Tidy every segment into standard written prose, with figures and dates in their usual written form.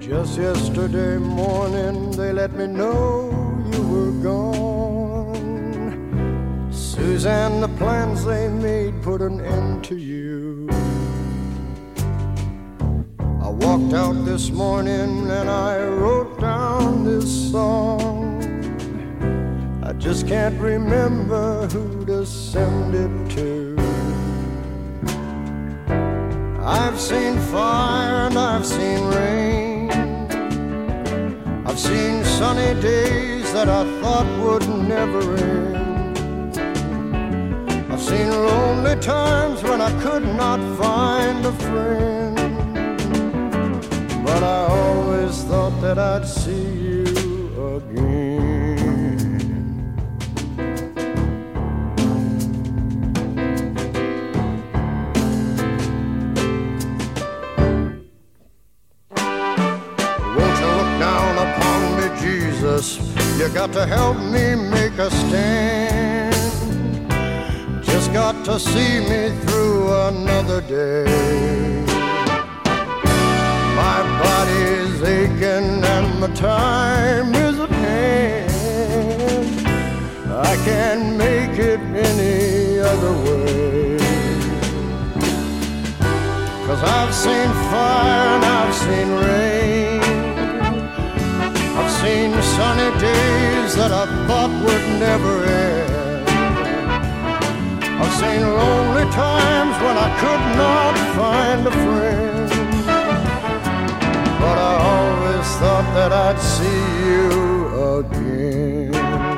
Just yesterday morning they let me know you were gone. Suzanne, the plans they made put an end to you. I walked out this morning and I wrote down this song. I just can't remember who to send it to. I've seen fire and I've seen rain. I've seen sunny days that I thought would never end. I've seen lonely times when I could not find a friend. But I always thought that I'd see you again. Won't you look down upon me, Jesus? You got to help me make a stand. Just got to see me through another day. My body's aching and the time is at hand. I can't make it any other way. 'Cause I've seen fire and I've seen rain. I've seen sunny days that I thought would never end. I've seen lonely times when I could not find a friend. But I always thought that I'd see you again.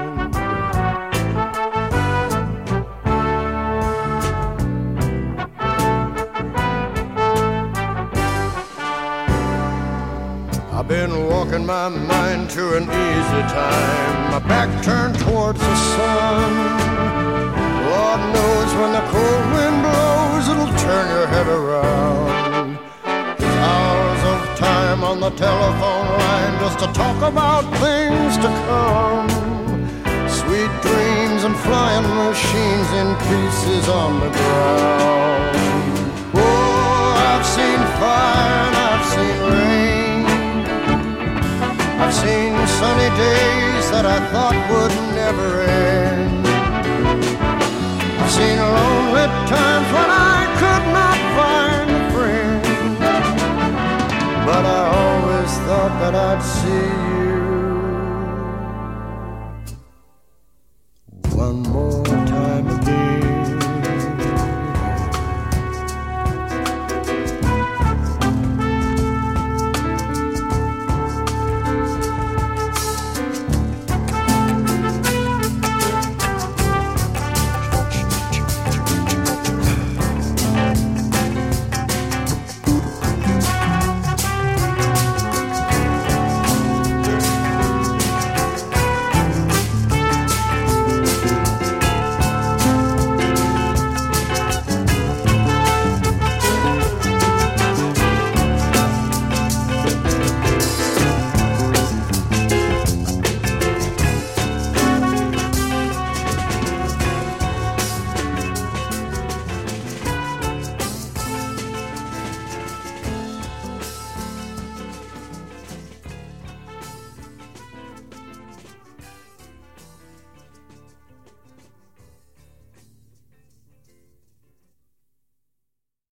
I've been walking my mind to an easy time, my back turned towards the sun. Lord knows when the cold wind blows, it'll turn your head around. Hours of time on the telephone line just to talk about things to come. Sweet dreams and flying machines in pieces on the ground. Oh, I've seen fire and I've seen rain. I've seen sunny days that I thought would never end. I've seen lonely times when I could not find a friend. But I always thought that I'd see